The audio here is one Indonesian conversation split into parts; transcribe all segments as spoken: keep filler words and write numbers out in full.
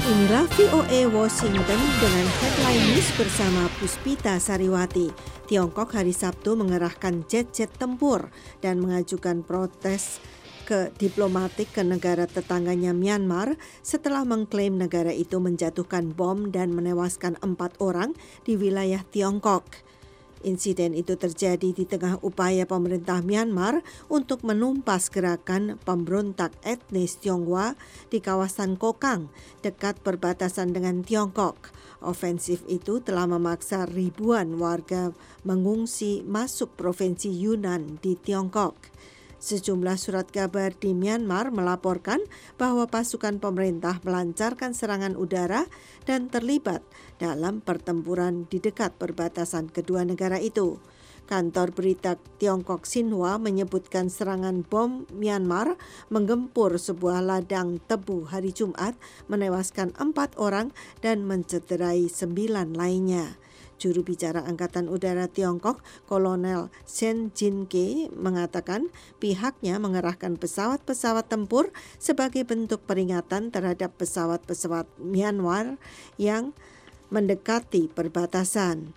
Inilah V O A Washington dengan headline news bersama Puspita Sariwati. Tiongkok hari Sabtu mengerahkan jet-jet tempur dan mengajukan protes ke diplomatik ke negara tetangganya Myanmar setelah mengklaim negara itu menjatuhkan bom dan menewaskan empat orang di wilayah Tiongkok. Insiden itu terjadi di tengah upaya pemerintah Myanmar untuk menumpas gerakan pemberontak etnis Tionghoa di kawasan Kokang, dekat perbatasan dengan Tiongkok. Ofensif itu telah memaksa ribuan warga mengungsi masuk provinsi Yunnan di Tiongkok. Sejumlah surat kabar di Myanmar melaporkan bahwa pasukan pemerintah melancarkan serangan udara dan terlibat dalam pertempuran di dekat perbatasan kedua negara itu. Kantor berita Tiongkok Xinhua menyebutkan serangan bom Myanmar menggempur sebuah ladang tebu hari Jumat, menewaskan empat orang dan mencederai sembilan lainnya. Juru bicara Angkatan Udara Tiongkok, Kolonel Shen Jin-ke, mengatakan pihaknya mengerahkan pesawat-pesawat tempur sebagai bentuk peringatan terhadap pesawat-pesawat Myanmar yang mendekati perbatasan.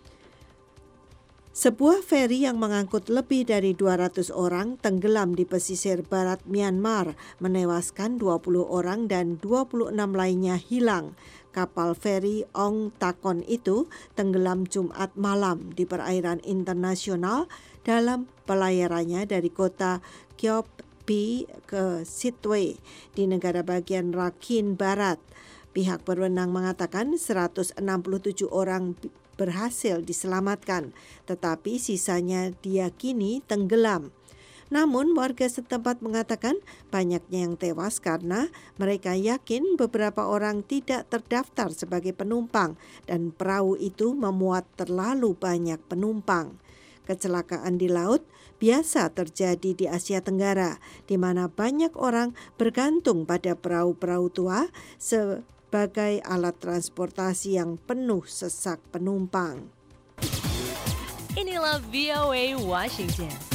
Sebuah feri yang mengangkut lebih dari dua ratus orang tenggelam di pesisir barat Myanmar, menewaskan dua puluh orang dan dua puluh enam lainnya hilang. Kapal feri Ong Takon itu tenggelam Jumat malam di perairan internasional dalam pelayarannya dari kota Kyop Pi ke Sittwe di negara bagian Rakhine Barat. Pihak berwenang mengatakan seratus enam puluh tujuh orang berhasil diselamatkan, tetapi sisanya diyakini tenggelam. Namun warga setempat mengatakan banyaknya yang tewas karena mereka yakin beberapa orang tidak terdaftar sebagai penumpang dan perahu itu memuat terlalu banyak penumpang. Kecelakaan di laut biasa terjadi di Asia Tenggara, di mana banyak orang bergantung pada perahu-perahu tua sebagai alat transportasi yang penuh sesak penumpang. Inilah V O A Washington.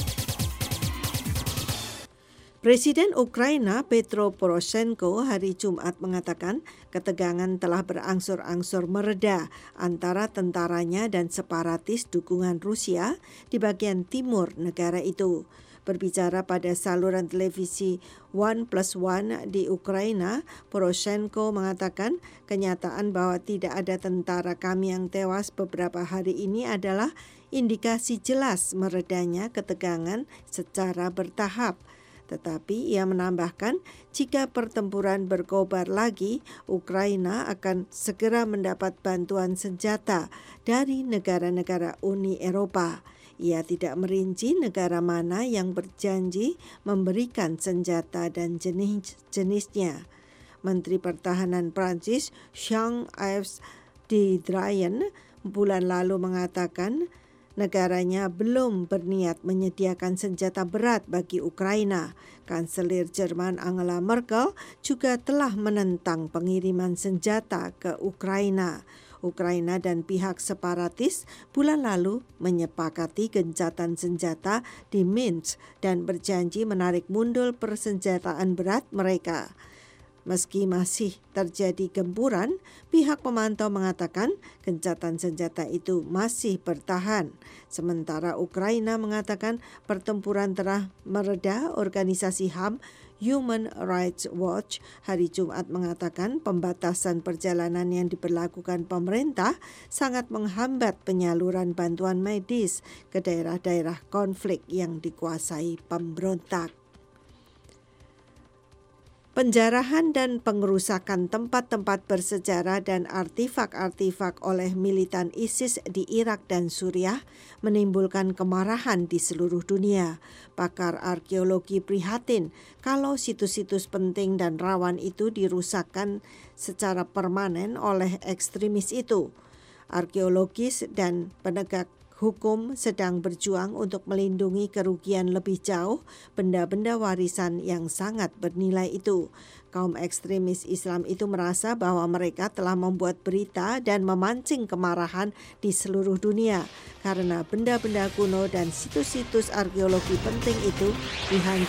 Presiden Ukraina Petro Poroshenko hari Jumat mengatakan ketegangan telah berangsur-angsur mereda antara tentaranya dan separatis dukungan Rusia di bagian timur negara itu. Berbicara pada saluran televisi One Plus One di Ukraina, Poroshenko mengatakan kenyataan bahwa tidak ada tentara kami yang tewas beberapa hari ini adalah indikasi jelas meredanya ketegangan secara bertahap. Tetapi ia menambahkan jika pertempuran berkobar lagi, Ukraina akan segera mendapat bantuan senjata dari negara-negara Uni Eropa. Ia tidak merinci negara mana yang berjanji memberikan senjata dan jenis-jenisnya. Menteri Pertahanan Prancis Jean-Yves Le Drian bulan lalu mengatakan negaranya belum berniat menyediakan senjata berat bagi Ukraina. Kanselir Jerman Angela Merkel juga telah menentang pengiriman senjata ke Ukraina. Ukraina dan pihak separatis bulan lalu menyepakati gencatan senjata di Minsk dan berjanji menarik mundur persenjataan berat mereka. Meski masih terjadi gempuran, pihak pemantau mengatakan gencatan senjata itu masih bertahan. Sementara Ukraina mengatakan pertempuran telah mereda. Organisasi H A M Human Rights Watch hari Jumat mengatakan pembatasan perjalanan yang diberlakukan pemerintah sangat menghambat penyaluran bantuan medis ke daerah-daerah konflik yang dikuasai pemberontak. Penjarahan dan pengerusakan tempat-tempat bersejarah dan artifak-artifak oleh militan ISIS di Irak dan Suriah menimbulkan kemarahan di seluruh dunia. Pakar arkeologi prihatin kalau situs-situs penting dan rawan itu dirusakkan secara permanen oleh ekstremis itu. Arkeologis dan penegak hukum sedang berjuang untuk melindungi kerugian lebih jauh benda-benda warisan yang sangat bernilai itu. Kaum ekstremis Islam itu merasa bahwa mereka telah membuat berita dan memancing kemarahan di seluruh dunia karena benda-benda kuno dan situs-situs arkeologi penting itu dihancurkan